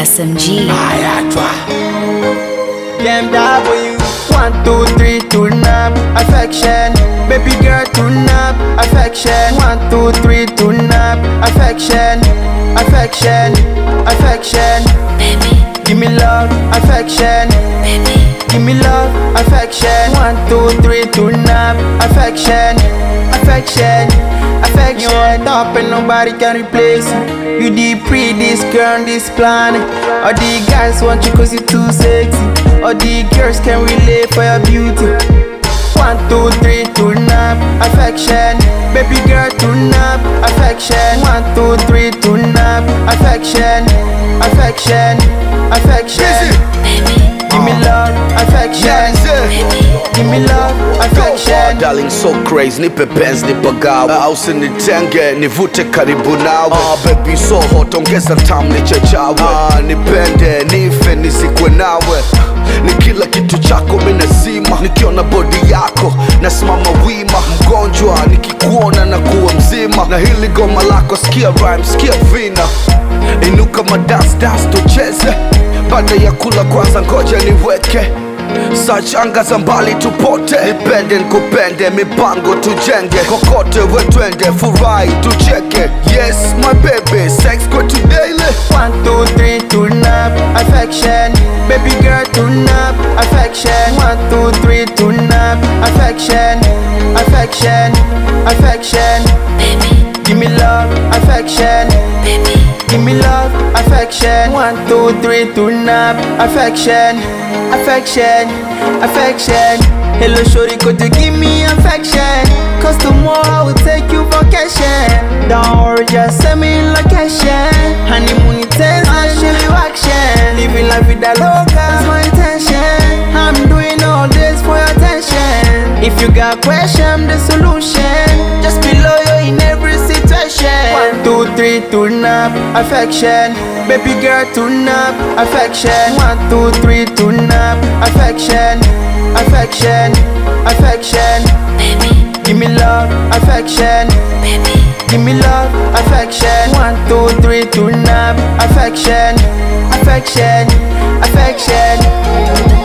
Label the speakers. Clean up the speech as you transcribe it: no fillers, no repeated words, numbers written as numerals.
Speaker 1: SMG.
Speaker 2: BMW 1, 2, 3, turn up, affection. Baby girl, turn up, affection. 1, 2, 3, turn up, affection. Affection, affection.
Speaker 1: Baby,
Speaker 2: Give me love, affection.
Speaker 1: baby,
Speaker 2: Give me love, affection. 1, 2, 3, turn up, affection. Affection, affection. You on top and nobody can replace you. You the prettiest girl on this planet. All the guys want you cause you too sexy. All the girls can relate for your beauty. 1, 2, 3, turn up, affection. Baby girl, turn up, affection. 1, 2, 3, turn up, affection. Affection, affection.
Speaker 1: baby,
Speaker 2: Give me love, affection. Give me love, affection.
Speaker 3: Darling so crazy, nipe penzi nipagawe, usinitenge nivute karibu nawe. Baby so hot, ongeza tamu nichachawe. Nipende nife nisikwe nawe, ni kila kitu chako minazima. Nikiona body yako nasimama wima, mgonjwa nikikuona na kuwa mzima. Na hili goma lako sikia rhyme, sikia vina. Inuka madance dance tucheze, baada ya kula kwanza ngoja niweke search anga za mbali tupote. Nipende nikupende, mipango tujenge, kokote we twende, furahi tucheke. Yes my baby, sex kwetu daily.
Speaker 2: 1, 2, 3, turn up, affection. Baby girl, turn up, affection. 1, 2, 3, turn up, affection. Affection, affection.
Speaker 1: baby,
Speaker 2: Give me love, affection.
Speaker 1: baby,
Speaker 2: Give me love, affection. 1, 2, 3, turn up, affection. Affection, affection. Hello shorty, could you give me affection? Cause tomorrow I will take you vacation. Don't worry, just send me location. Honeymoon intense, I'll show you action. Living life with the loca, that's my intention. I'm doing all this for your attention. If you got question, I'm the solution. Just be loyal in every situation. 1, 2, 3, turn up, affection. Baby girl, turn up, affection. 1, 2, 3, turn up, affection. Affection, affection.
Speaker 1: baby,
Speaker 2: Give me love, affection.
Speaker 1: baby,
Speaker 2: Give me love, affection. 1, 2, 3, turn up, affection. Affection, affection.